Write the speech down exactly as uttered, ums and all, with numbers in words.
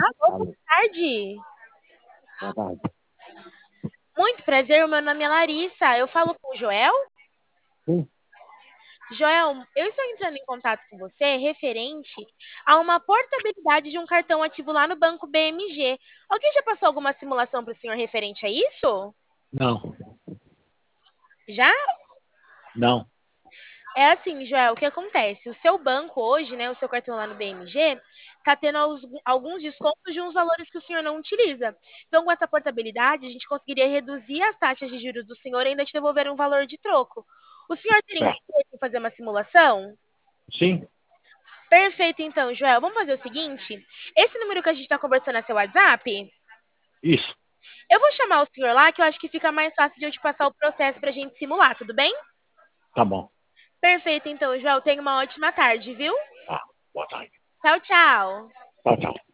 Alô, boa Alô, tarde. boa tarde. Muito prazer, o meu nome é Larissa. Eu falo com o Joel. Sim, Joel, eu estou entrando em contato com você referente a uma portabilidade de um cartão ativo lá no Banco B M G. Alguém já passou alguma simulação para o senhor referente a isso? não, Já? não, É assim, Joel, o que acontece? O seu banco hoje, né, o seu cartão lá no B M G, está tendo als- alguns descontos de uns valores que o senhor não utiliza. Então, com essa portabilidade, a gente conseguiria reduzir as taxas de juros do senhor e ainda te devolver um valor de troco. O senhor teria certo. interesse em fazer uma simulação? Sim, Perfeito, então, Joel. Vamos fazer o seguinte: esse número que a gente está conversando é seu WhatsApp? isso, Eu vou chamar o senhor lá, que eu acho que fica mais fácil de eu te passar o processo para a gente simular, tudo bem? tá bom. Perfeito, então, Joel. Tenha uma ótima tarde, viu? Tá, boa tarde. Tchau, tchau. Tchau, tchau.